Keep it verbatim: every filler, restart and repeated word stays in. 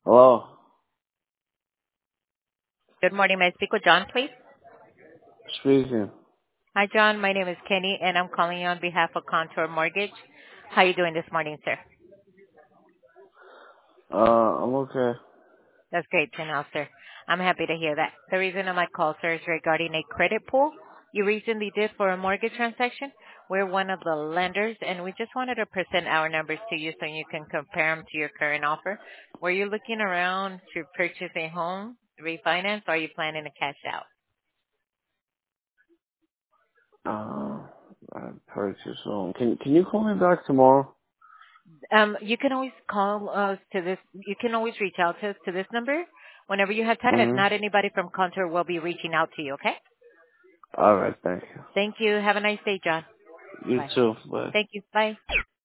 Hello. Good morning. May I speak with John, please? Speaking. Hi, John. My name is Kenny, and I'm calling you on behalf of Contour Mortgage. How are you doing this morning, sir? Uh, I'm okay. That's great to know, sir. I'm happy to hear that. The reason of my call, sir, is regarding a credit pool you recently did for a mortgage transaction. We're one of the lenders, and we just wanted to present our numbers to you so you can compare them to your current offer. Were you looking around to purchase a home, refinance, or are you planning to cash out? Uh, I purchased home. Can Can you call me back tomorrow? Um, you can always call us to this. You can always reach out to us to this number whenever you have time. If Mm-hmm. not, anybody from Contour will be reaching out to you. Okay? All right. Thank you. Thank you. Have a nice day, John. You Bye. too. Bye. Thank you. Bye.